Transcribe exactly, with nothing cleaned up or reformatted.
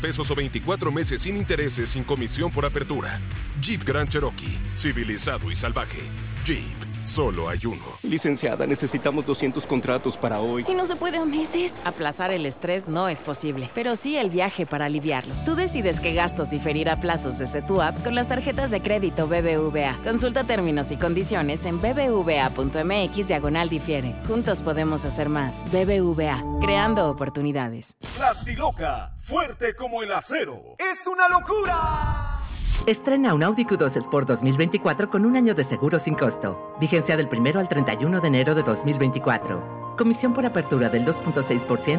pesos o veinticuatro meses sin intereses sin comisión por apertura. Jeep Grand Cherokee, civilizado y salvaje. Jeep, solo hay uno. Licenciada, necesitamos doscientos contratos para hoy. ¿Y no se puede a meses? Aplazar el estrés no es posible, pero sí el viaje para aliviarlo. Tú decides qué gastos diferir a plazos desde tu app con las tarjetas de crédito B B V A. Consulta términos y condiciones en bbva.mx diagonal difiere. Juntos podemos hacer más. B B V A, creando oportunidades. Plastiloca, fuerte como el acero. ¡Es una locura! Estrena un Audi Q dos Sport dos mil veinticuatro con un año de seguro sin costo. Vigencia del primero al treinta y uno de enero de dos mil veinticuatro. Comisión por apertura del dos punto seis por ciento